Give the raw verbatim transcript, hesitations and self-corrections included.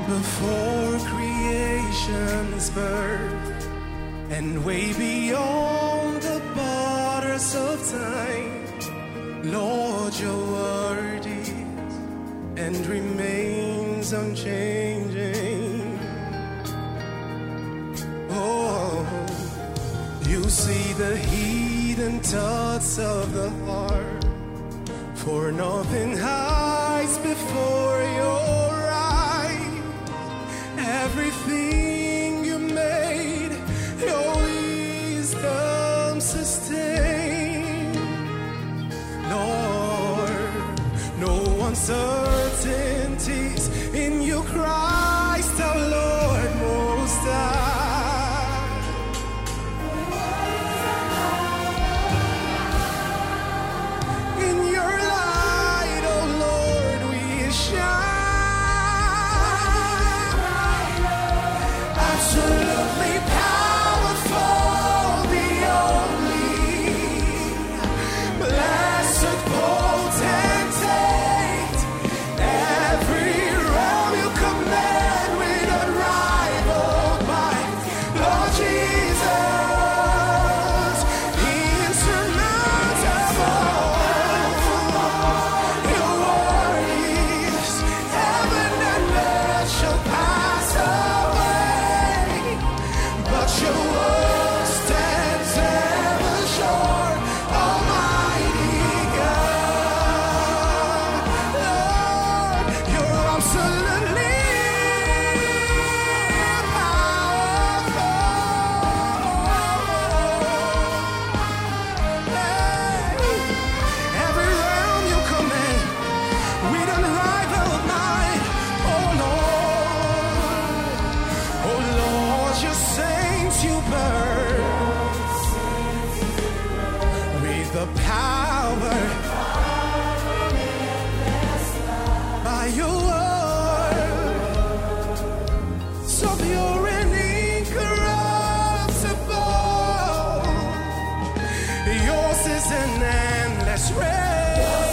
before creation's birth, and way beyond the borders of time. Lord, your word is and remains unchanging. Oh, you see the hidden thoughts of the heart, for nothing hides before your eyes. Everything you made, your wisdom sustain. Lord, no uncertainties in you, Christ our Lord Most High. In your light, oh Lord, we shine. Absolutely powerful, the only blessed potentate. Every realm you command with unrivaled might. Lord Jesus, insurmountable. Your word is heaven and earth shall pass away, but your word stands ever sure, Almighty God. Lord, you're absolutely powerful. Every realm you command with unrivaled might. Oh Lord, oh Lord, your saints you burn with the power by your word, so pure and incorruptible. Yours is an endless race.